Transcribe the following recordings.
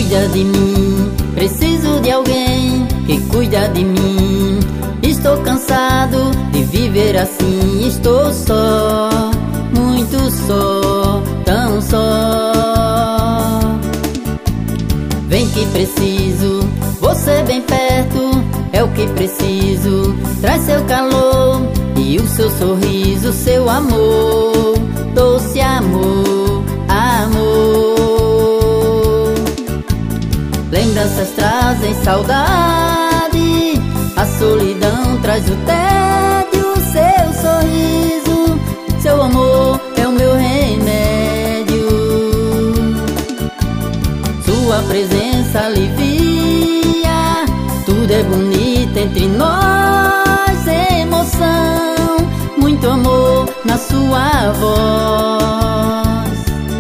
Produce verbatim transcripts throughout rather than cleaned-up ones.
Cuida de mim, preciso de alguém que cuida de mim. Estou cansado de viver assim, estou só, muito só, tão só. Vem que preciso, você bem perto, é o que preciso. Traz seu calor e o seu sorriso, seu amor, doce amor, amor. Lembranças trazem saudade, a solidão traz o tédio. Seu sorriso, seu amor é o meu remédio. Sua presença alivia, tudo é bonito entre nós. Emoção, muito amor na sua voz.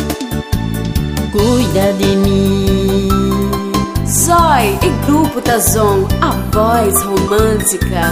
Cuida de mim. Zói e Grupo Tazon, a voz romântica.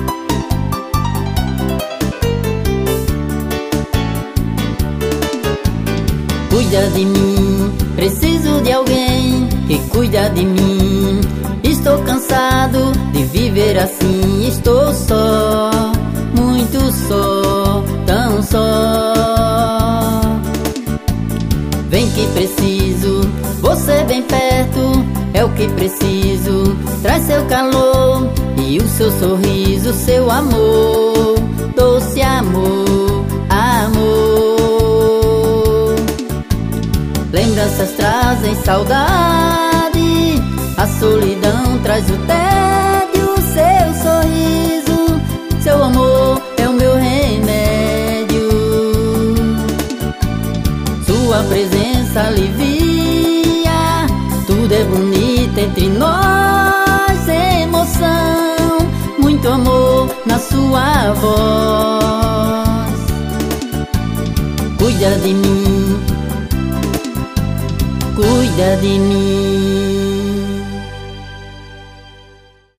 Cuida de mim, preciso de alguém que cuida de mim. Estou cansado de viver assim, estou só, muito só, tão só. Vem que preciso, você bem perto, é o que preciso. Traz seu calor e o seu sorriso, seu amor, doce amor, amor. Lembranças trazem saudade, a solidão traz o tédio. Seu sorriso, seu amor é o meu remédio. Sua presença alivia, tudo é bonito entre nós. Emoção, muito amor na sua voz. Cuida de mim, cuida de mim.